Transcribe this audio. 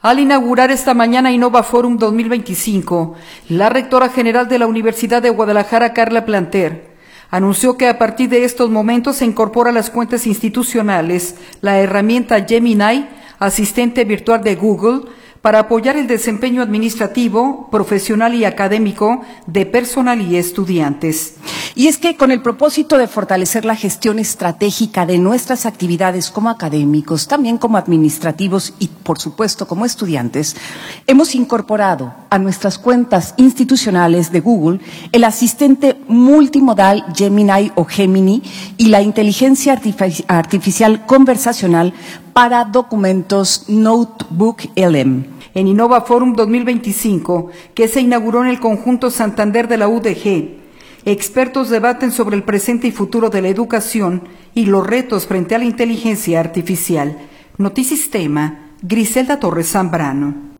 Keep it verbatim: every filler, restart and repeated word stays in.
Al inaugurar esta mañana Innova Forum dos mil veinticinco, la rectora general de la Universidad de Guadalajara, Carla Planter, anunció que a partir de estos momentos se incorpora a las cuentas institucionales la herramienta Gemini, asistente virtual de Google, para apoyar el desempeño administrativo, profesional y académico de personal y estudiantes. Y es que con el propósito de fortalecer la gestión estratégica de nuestras actividades como académicos, también como administrativos y, por supuesto, como estudiantes, hemos incorporado a nuestras cuentas institucionales de Google el asistente multimodal Gemini o Gemini y la inteligencia artificial conversacional para documentos Notebook L M. En Innova Forum dos mil veinticinco, que se inauguró en el conjunto Santander de la U D G, expertos debaten sobre el presente y futuro de la educación y los retos frente a la inteligencia artificial. Notisistema, Griselda Torres Zambrano.